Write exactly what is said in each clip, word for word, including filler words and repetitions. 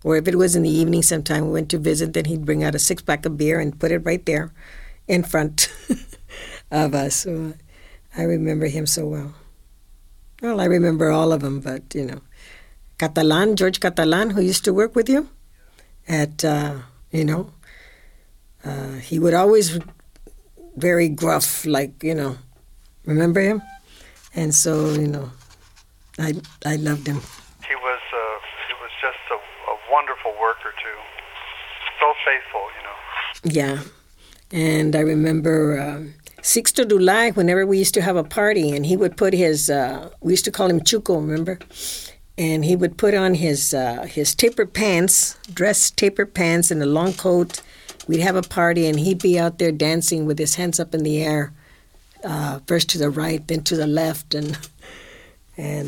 Or if it was in the evening sometime, we went to visit, then he'd bring out a six-pack of beer and put it right there in front of us. So I remember him so well. Well, I remember all of them, but, you know. Catalan, George Catalan, who used to work with you at, uh, you know, uh, he would always very gruff, like, you know, remember him? And so, you know, I I loved him. He was, uh, he was just a, a wonderful worker, too. So faithful, you know. Yeah. And I remember um, Sixto Dulay, whenever we used to have a party, and he would put his, uh, we used to call him Chuco, remember? And he would put on his uh, his taper pants, dress taper pants and a long coat. We'd have a party, and he'd be out there dancing with his hands up in the air, uh, first to the right, then to the left, and and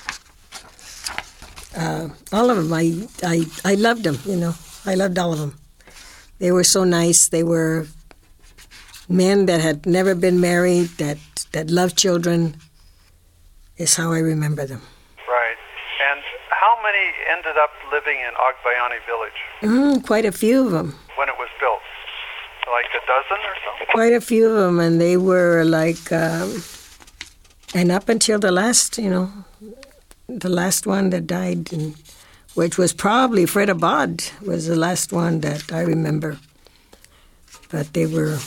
uh, all of them. I, I I loved them, you know. I loved all of them. They were so nice. They were men that had never been married, that, that loved children, is how I remember them. Right. And how many ended up living in Agbayani village? Mm, quite a few of them. When it was built? Like a dozen or so? Quite a few of them, and they were like, um, and up until the last, you know, the last one that died, and, which was probably Fred Abad, was the last one that I remember. But they were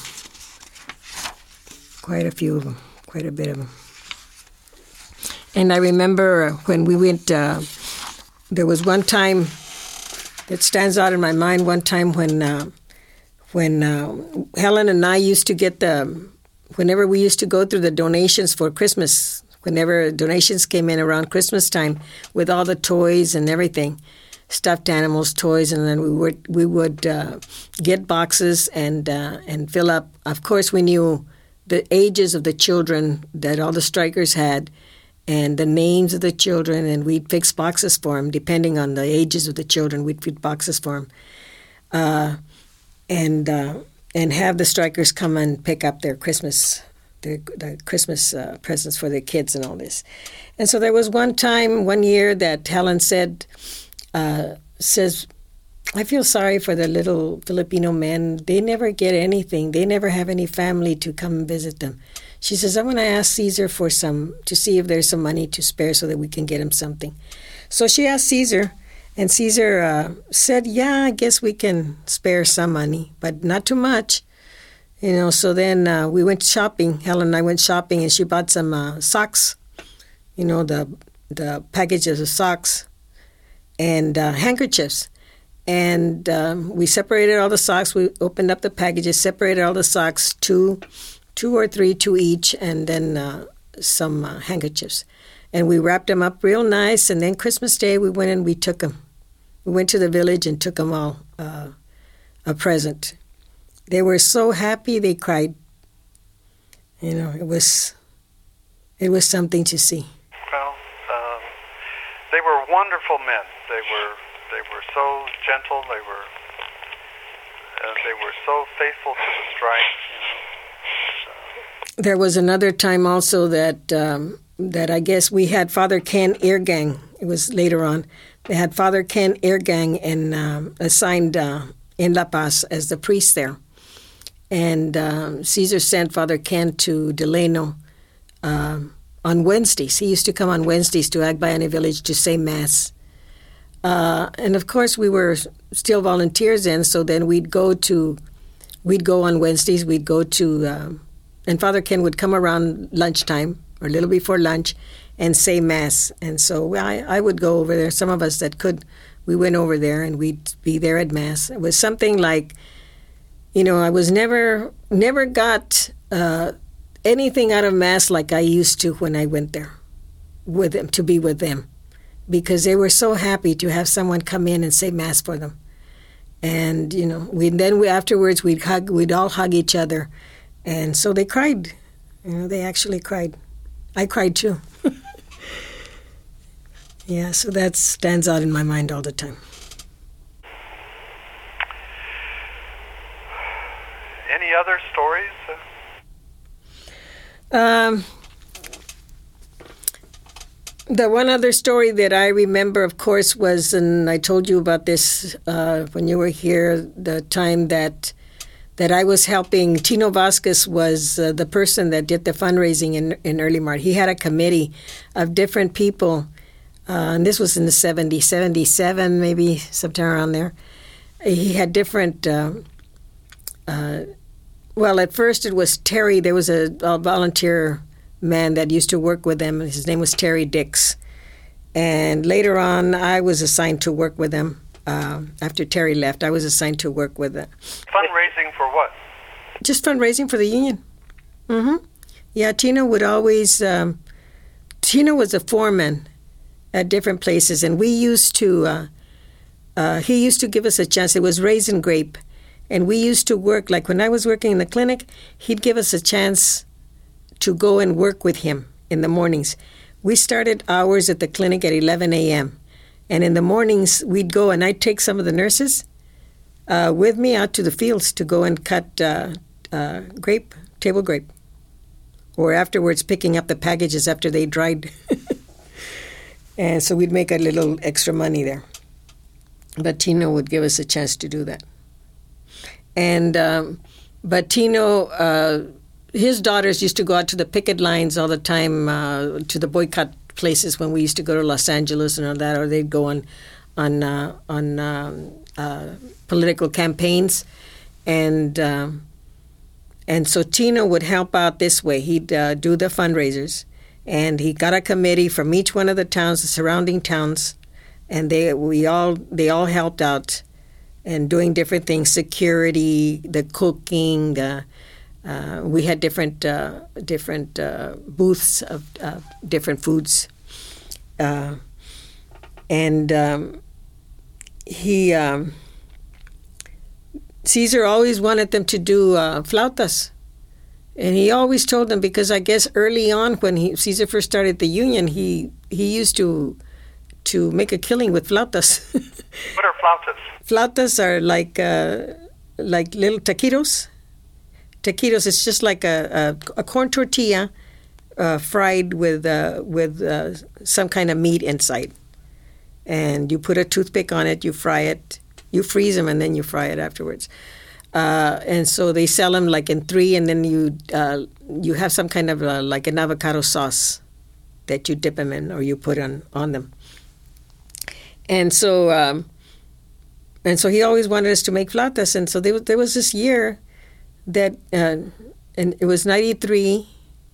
quite a few of them, quite a bit of them. And I remember when we went, uh, there was one time that stands out in my mind, one time when uh, when uh, Helen and I used to get the, whenever we used to go through the donations for Christmas, whenever donations came in around Christmas time with all the toys and everything, stuffed animals, toys, and then we would we would uh, get boxes and uh, and fill up. Of course, we knew the ages of the children that all the strikers had, and the names of the children, and we'd fix boxes for them depending on the ages of the children. We'd fix boxes for them, uh, and uh, and have the strikers come and pick up their Christmas. The, the Christmas uh, presents for the kids and all this. And so there was one time, one year, that Helen said, uh, says, I feel sorry for the little Filipino men. They never get anything. They never have any family to come and visit them. She says, I'm going to ask Caesar for some, to see if there's some money to spare so that we can get him something. So she asked Caesar, and Caesar uh, said, yeah, I guess we can spare some money, but not too much. You know, so then uh, we went shopping. Helen and I went shopping, and she bought some uh, socks, you know, the the packages of socks and uh, handkerchiefs. And um, we separated all the socks. We opened up the packages, separated all the socks, two, two or three, two each, and then uh, some uh, handkerchiefs. And we wrapped them up real nice. And then Christmas Day, we went and we took them. We went to the village and took them all uh, a present. They were so happy they cried. You know, it was it was something to see. Well, um, they were wonderful men. They were they were so gentle. They were uh, they were so faithful to the strike. You know. There was another time also that um, that I guess we had Father Ken Eargang. It was later on. They had Father Ken Eargang and um, assigned uh, in La Paz as the priest there. And um, Caesar sent Father Ken to Delano um, on Wednesdays. He used to come on Wednesdays to Agbayani village to say Mass. Uh, and of course, we were still volunteers then, so then we'd go to, we'd go on Wednesdays, we'd go to, um, and Father Ken would come around lunchtime or a little before lunch and say Mass. And so I, I would go over there. Some of us that could, we went over there and we'd be there at Mass. It was something like, you know, I was never, never got uh, anything out of Mass like I used to when I went there with them, to be with them, because they were so happy to have someone come in and say Mass for them. And, you know, we then we, afterwards we'd hug, we'd all hug each other. And so they cried. You know, they actually cried. I cried too. Yeah, so that stands out in my mind all the time. Any other stories? Um, The one other story that I remember, of course, was, and I told you about this uh, when you were here, the time that that I was helping. Tino Vasquez was uh, the person that did the fundraising in, in Early Mart. He had a committee of different people, uh, and this was in the seventies, seventy-seven, maybe sometime around there. He had different, uh, uh, well, at first it was Terry. There was a, a volunteer man that used to work with him. His name was Terry Dix. And later on, I was assigned to work with him. Uh, after Terry left, I was assigned to work with him. Fundraising for what? Just fundraising for the union. Mm-hmm. Yeah, Tino would always... Um, Tino was a foreman at different places, and we used to... Uh, uh, he used to give us a chance. It was Raisin Grape. And we used to work, like when I was working in the clinic, he'd give us a chance to go and work with him in the mornings. We started hours at the clinic at eleven a.m. And in the mornings, we'd go, and I'd take some of the nurses uh, with me out to the fields to go and cut uh, uh, grape, table grape, or afterwards picking up the packages after they dried. And so we'd make a little extra money there. But Tino would give us a chance to do that. And um, but Tino... Uh, His daughters used to go out to the picket lines all the time, uh, to the boycott places when we used to go to Los Angeles and all that, or they'd go on on uh, on um, uh, political campaigns, and um, and so Tino would help out this way. He'd uh, do the fundraisers, and he got a committee from each one of the towns, the surrounding towns, and they we all they all helped out, and doing different things: security, the cooking, the Uh, we had different uh, different uh, booths of uh, different foods, uh, and um, he um, Cesar always wanted them to do uh, flautas, and he always told them, because I guess early on when he, Cesar first started the union, he he used to to make a killing with flautas. What are flautas? Flautas are like uh, like little taquitos. Taquitos, it's just like a, a, a corn tortilla uh, fried with uh, with uh, some kind of meat inside. And you put a toothpick on it, you fry it, you freeze them, and then you fry it afterwards. Uh, and so they sell them like in three, and then you uh, you have some kind of uh, like an avocado sauce that you dip them in or you put on, on them. And so um, and so he always wanted us to make flautas. And so there, there was this year that, uh, and it was ninety-three,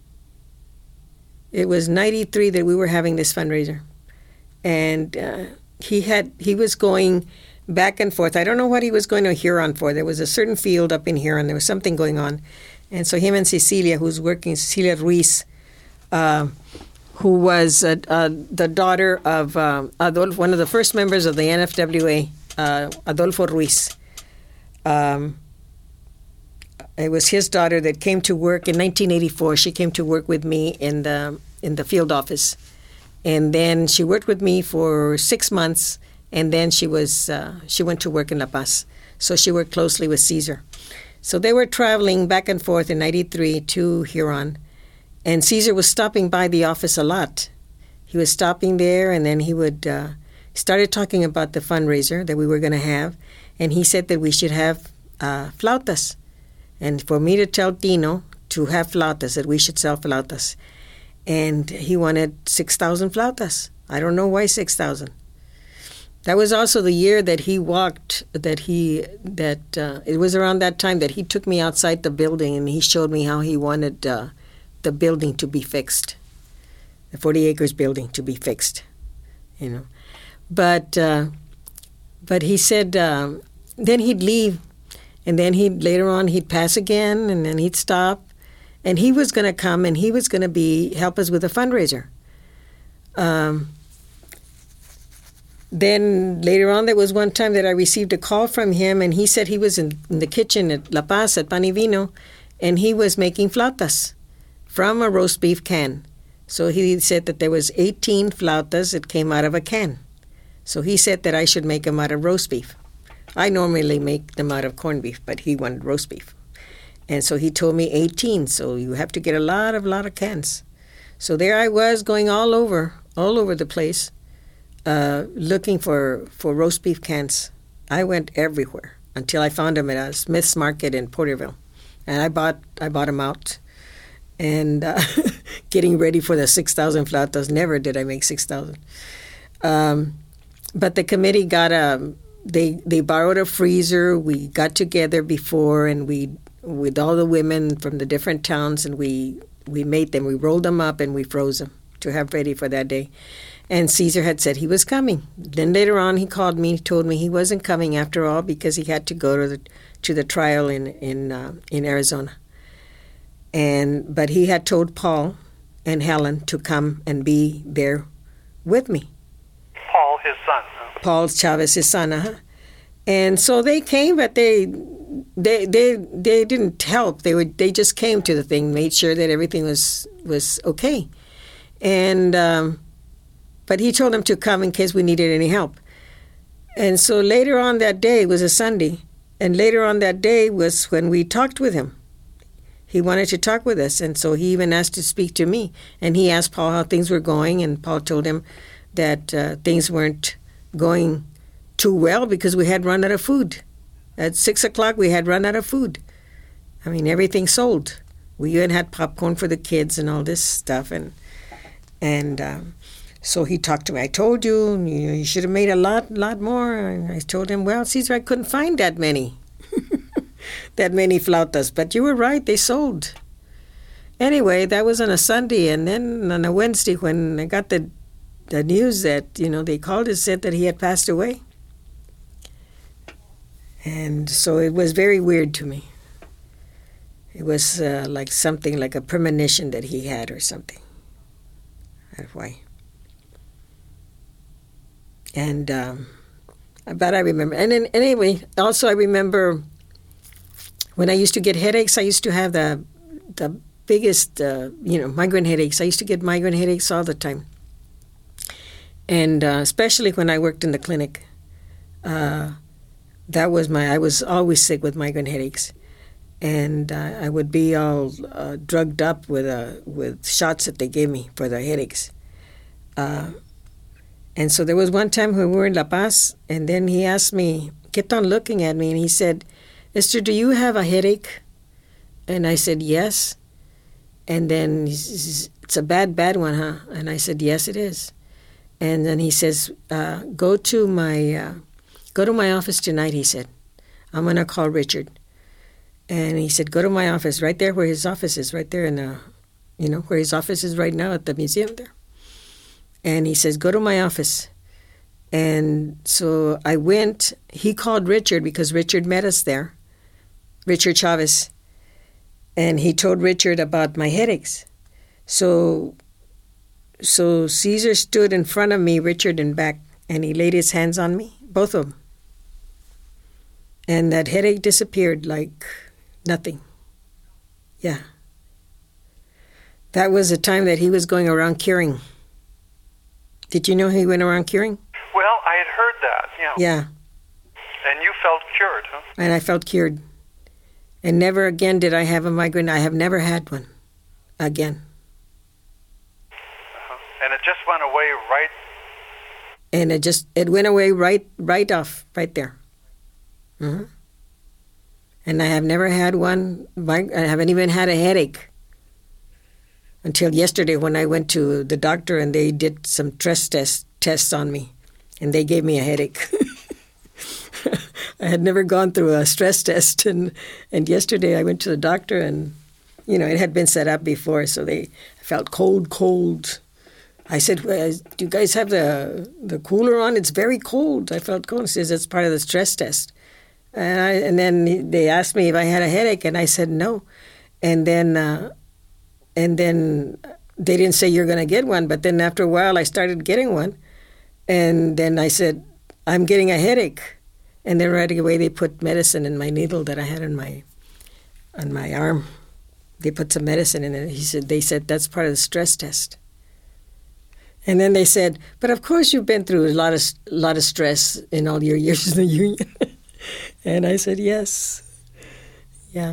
it was ninety-three that we were having this fundraiser. And uh, he had, he was going back and forth. I don't know what he was going to Huron for. There was a certain field up in Huron. There was something going on. And so him and Cecilia, who's working, Cecilia Ruiz, uh, who was uh, uh, the daughter of um, Adolfo, one of the first members of the N F W A, uh, Adolfo Ruiz. Um, It was his daughter that came to work in nineteen eighty-four. She came to work with me in the in the field office, and then she worked with me for six months. And then she was uh, she went to work in La Paz, so she worked closely with Cesar. So they were traveling back and forth in ninety-three to Huron, and Cesar was stopping by the office a lot. He was stopping there, and then he would uh, started talking about the fundraiser that we were going to have, and he said that we should have uh, flautas. And for me to tell Tino to have flautas, that we should sell flautas. And he wanted six thousand flautas. I don't know why six thousand. That was also the year that he walked, that he, that uh, it was around that time that he took me outside the building and he showed me how he wanted uh, the building to be fixed, the forty acres building to be fixed, you know. But, uh, but he said, um, then he'd leave. And then he'd, later on, he'd pass again, and then he'd stop. And he was going to come, and he was going to be help us with a fundraiser. Um, then later on, there was one time that I received a call from him, and he said he was in, in the kitchen at La Paz, at Pan y Vino, and he was making flautas from a roast beef can. So he said that there was eighteen flautas that came out of a can. So he said that I should make them out of roast beef. I normally make them out of corned beef, but he wanted roast beef. And so he told me eighteen, so you have to get a lot of, lot of cans. So there I was going all over, all over the place uh, looking for, for roast beef cans. I went everywhere until I found them at a Smith's Market in Porterville. And I bought I bought them out. And uh, getting ready for the six thousand flautas. Never did I make six thousand. Um, but the committee got a, they, they borrowed a freezer. We got together before and we, with all the women from the different towns, and we, we made them. We rolled them up and we froze them to have ready for that day. And Caesar had said he was coming. Then later on he called me, told me he wasn't coming after all because he had to go to the, to the trial in, in, uh, in Arizona. And but he had told Paul and Helen to come and be there with me. Paul, his son. Huh? Paul Chavez, his son, uh-huh. And so they came, but they they they they didn't help. They would they just came to the thing, made sure that everything was was okay. And um, but he told them to come in case we needed any help. And so later on that day, it was a Sunday, and later on that day was when we talked with him. He wanted to talk with us, and so he even asked to speak to me. And he asked Paul how things were going, and Paul told him that uh, things weren't going too well because we had run out of food. At six o'clock, we had run out of food. I mean, everything sold. We even had popcorn for the kids and all this stuff, and and um, so he talked to me. I told you, you, know, you should have made a lot, lot more. And I told him, well, Caesar, I couldn't find that many. that many flautas, but you were right, they sold. Anyway, that was on a Sunday, and then on a Wednesday when I got the the news that, you know, they called and said that he had passed away. And so it was very weird to me. It was uh, like something like a premonition that he had or something. That's why. And, um, but I remember, and then anyway, also I remember when I used to get headaches, I used to have the the biggest, uh, you know, migraine headaches. I used to get migraine headaches all the time. And uh, especially when I worked in the clinic. Uh, that was my, I was always sick with migraine headaches. And uh, I would be all uh, drugged up with uh, with shots that they gave me for the headaches. Uh, and so there was one time when we were in La Paz, and then he asked me, kept on looking at me, and he said, Esther, do you have a headache? And I said, yes. And then he says, it's a bad, bad one, huh? And I said, yes, it is. And then he says, uh, go to my uh, go to my office tonight, he said. I'm going to call Richard. And he said, go to my office, right there where his office is, right there in the, you know, where his office is right now at the museum there. And he says, go to my office. And so I went. He called Richard because Richard met us there. Richard Chavez, and he told Richard about my headaches. So so Caesar stood in front of me, Richard in back, and he laid his hands on me, both of them. And that headache disappeared like nothing. Yeah. That was the time that he was going around curing. Did you know he went around curing? Well, I had heard that, yeah. Yeah. And you felt cured, huh? And I felt cured. And never again did I have a migraine. I have never had one again. Uh-huh. And it just went away right... And it just, it went away right right off, right there. Mm-hmm. And I have never had one, I haven't even had a headache until yesterday when I went to the doctor and they did some stress test, tests on me, and they gave me a headache. I had never gone through a stress test, and, and yesterday I went to the doctor, and, you know, it had been set up before, so they felt cold, cold. I said, well, do you guys have the the cooler on? It's very cold. I felt cold. He says, it's part of the stress test. And, I, and then they asked me if I had a headache, and I said no. And then, uh, and then they didn't say you're going to get one, but then after a while I started getting one. And then I said, I'm getting a headache. And then right away they put medicine in my needle that I had on my on my arm. They put some medicine in it. He said, they said, that's part of the stress test. And then they said, but of course you've been through a lot of a lot of stress in all your years in the union. And I said, yes. Yeah.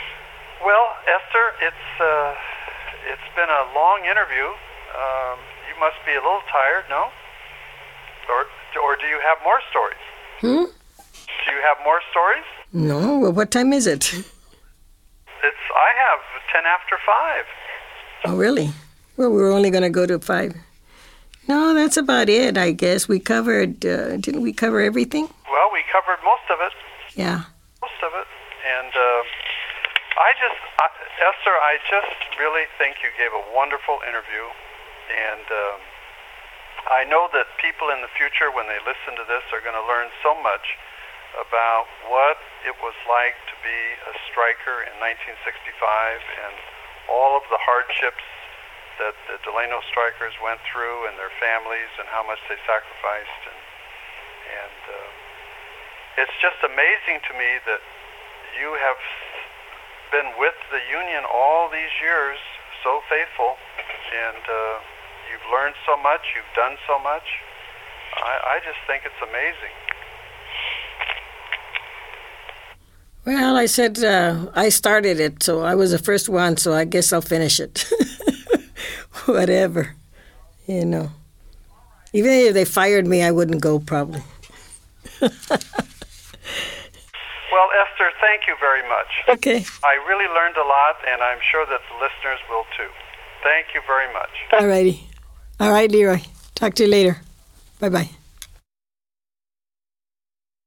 Well, Esther, it's uh, it's been a long interview. Um, you you must be a little tired, no? Or, or do you have more stories? Hmm? Do you have more stories? No. Well, what time is it? It's I have ten after five. Oh, really? Well, we're only going to go to five. No, that's about it, I guess. We covered, uh, didn't we cover everything? Well, we covered most of it. Yeah. Most of it. And uh, I just, I, Esther, I just really think you gave a wonderful interview. And um, I know that people in the future, when they listen to this, are going to learn so much about what it was like to be a striker in nineteen sixty-five and all of the hardships that the Delano strikers went through and their families and how much they sacrificed. And, and uh, it's just amazing to me that you have been with the Union all these years, so faithful, and uh, you've learned so much, you've done so much. I, I just think it's amazing. Well, I said uh, I started it, so I was the first one, so I guess I'll finish it. Whatever, you know. Even if they fired me, I wouldn't go probably. Well, Esther, thank you very much. Okay. I really learned a lot, and I'm sure that the listeners will too. Thank you very much. All righty. All right, Leroy. Talk to you later. Bye-bye.